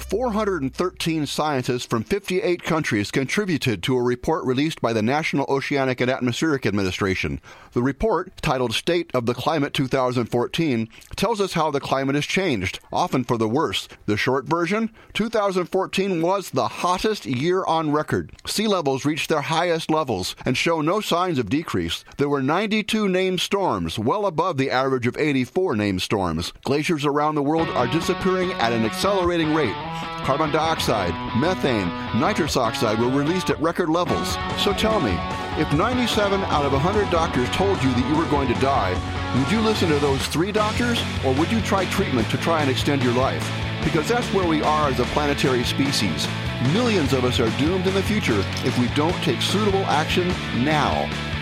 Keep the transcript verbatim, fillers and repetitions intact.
four hundred thirteen scientists from fifty-eight countries contributed to a report released by the National Oceanic and Atmospheric Administration. The report, titled State of the Climate two thousand fourteen, tells us how the climate has changed, often for the worse. The short version? two thousand fourteen was the hottest year on record. Sea levels reached their highest levels and show no signs of decrease. There were ninety-two named storms, well above the average of eighty-four named storms. Glaciers around the world are disappearing at an accelerating rate. Carbon dioxide, methane, nitrous oxide were released at record levels. So tell me, if ninety-seven out of one hundred doctors told you that you were going to die, would you listen to those three doctors, or would you try treatment to try and extend your life? Because that's where we are as a planetary species. Millions of us are doomed in the future if we don't take suitable action now.